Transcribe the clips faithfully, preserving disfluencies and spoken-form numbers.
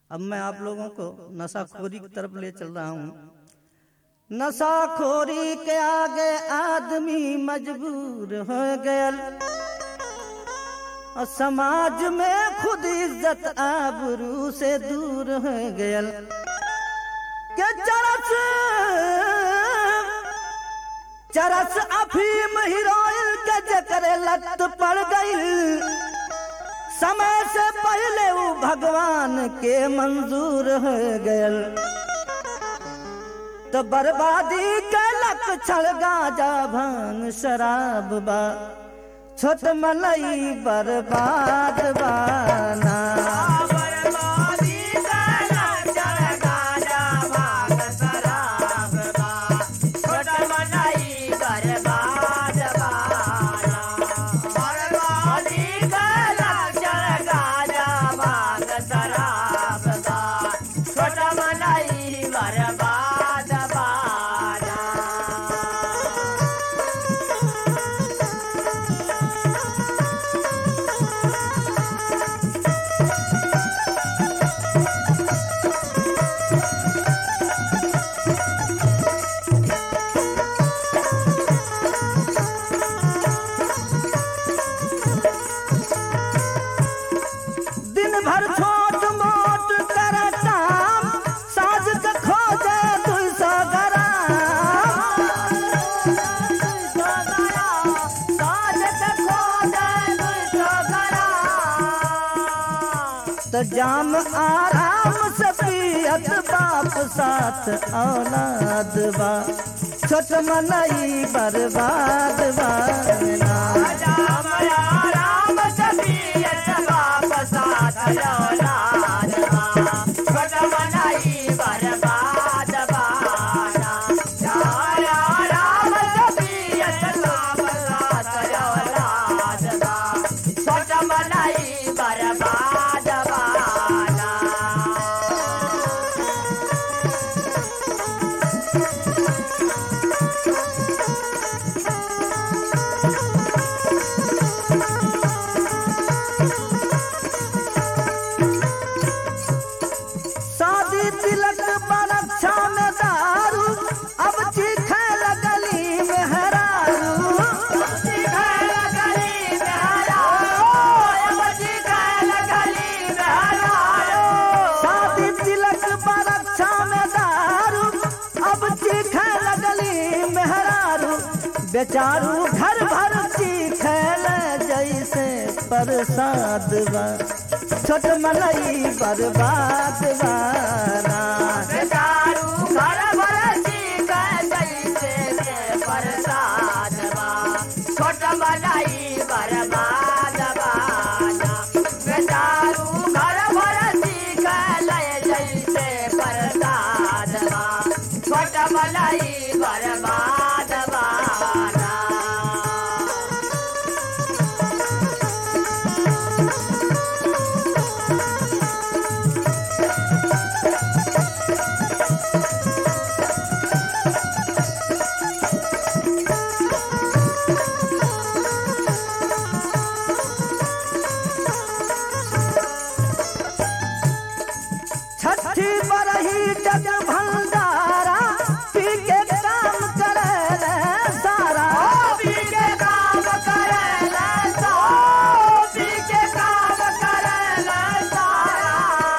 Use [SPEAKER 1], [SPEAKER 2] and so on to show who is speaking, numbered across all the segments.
[SPEAKER 1] अब मैं आप लोगों को नशाखोरी की तरफ ले चल रहा हूँ। नशाखोरी के आगे आदमी मजबूर हो गया और समाज में खुद इज्जत आबरू से दूर हो गया। के चरस चरस अफीम हीरोइन के जकरे लत पड़ गई, समय से पहले वो भगवान के मंजूर हो गयल। तो बर्बादी के लक्षण गाजा भांग शराब बा, छोट मलई बर्बाद बाना। तो जाम आराम से पियत बाप साथ औलाद बा, छोट मनई बर्बाद बाना। जाम आराम से पियत बाप साथ औलाद बा, छोट मनई बर्बाद बाना। जाम आराम से पियत बाप साथ औलाद बा, छोट मनई बर्बाद। तिलक बरक्षा में दारू, अब चीखे लगली में हरारू। चीखे लगली में हरारू, अब चीखे लगली में हरारू। शादी तिलक बरक्षा में दारू, अब चीखे लगली में हरारू। बेचारू घर भर चीखे जैसे प्रसाद बा, छोट मनई बर्बाद बाना। बेचारू घर भर चीखे जैसे प्रसाद बा, छोट मनई बर्बाद बाना। बेचारू घर भर चीखे जैसे प्रसाद बा, छोट मनई बर्बाद बाना। छठी बरही जग भंडारा, पी के काम करे सारा। पी के काम करे सारा, पी के काम करे सारा।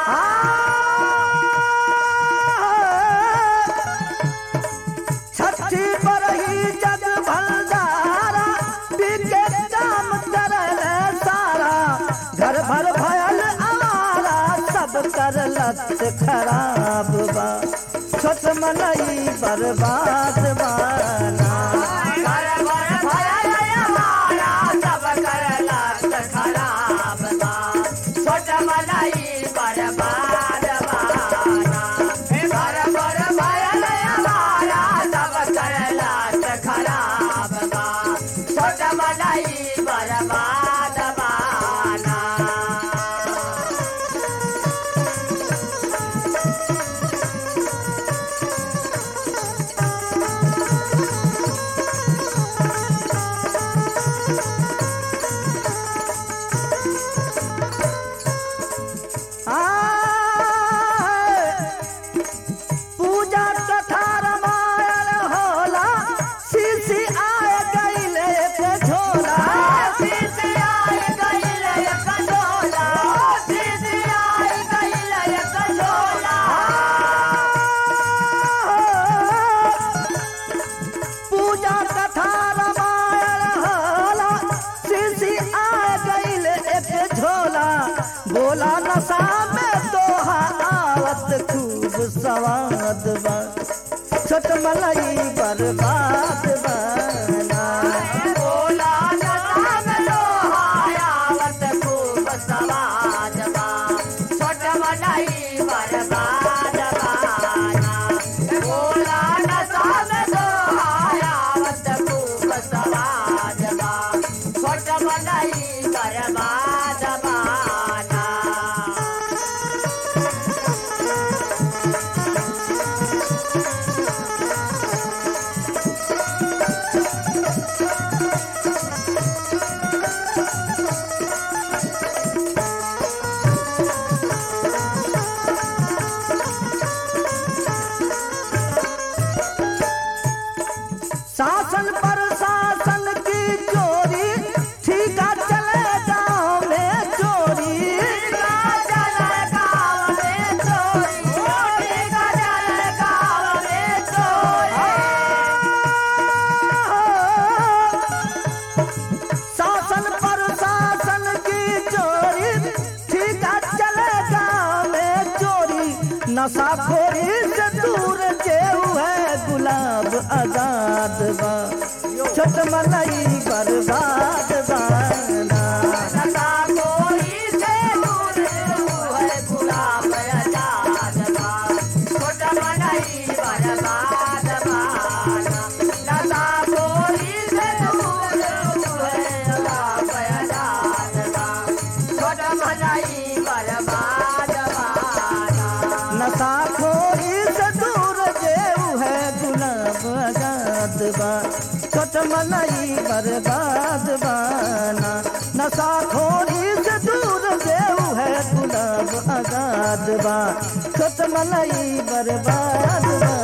[SPEAKER 1] छठी बरही जग भंडारा, पी के काम करे सारा। घर भर भयल सब कर लत खराब बा, छोट मनई बर्बाद बाना। घर भर भयल हमारा सब कर लत खराब बा, छोट मनई बर्बाद बाना। घर भर भयल हमारा सब कर लत खराब बा, छोट मनई बर्बाद बाना। सवाद बा छोट मलाई बर्बाद बना
[SPEAKER 2] बोला नशा में लोहायावत खूब सवाद बा छोट मलाई बर्बाद बाना बोला नशा में लोहायावत खूब सवाद बा छोट मलाई बर्बाद बाना
[SPEAKER 1] शासन पर शासन की चोरी ठीका चले गाँव में चोरी
[SPEAKER 2] ठीका चले गाँव में चोरी ठीका चले गाँव में चोरी
[SPEAKER 1] शासन पर शासन की चोरी ठीका चले गाँव में चोरी नशाखोरी से दूर जेऊ है गुलाब आजाद बा छोट मलाई बर्बाद बाना
[SPEAKER 2] नशाखोरी से दूर है गुलाब आजाद बा छोट मलाई बर्बाद बाना नशाखोरी से दूर है गुलाब आजाद बा छोट मलाई बर्बाद बाना
[SPEAKER 1] नशाखोरी से दूर जेऊ है गुलाब आजाद बा छोट मलाई बर्बाद बाना नशाखोरी से दूर जेऊ है गुलाब आजाद बा छोट मलाई बर्बाद बा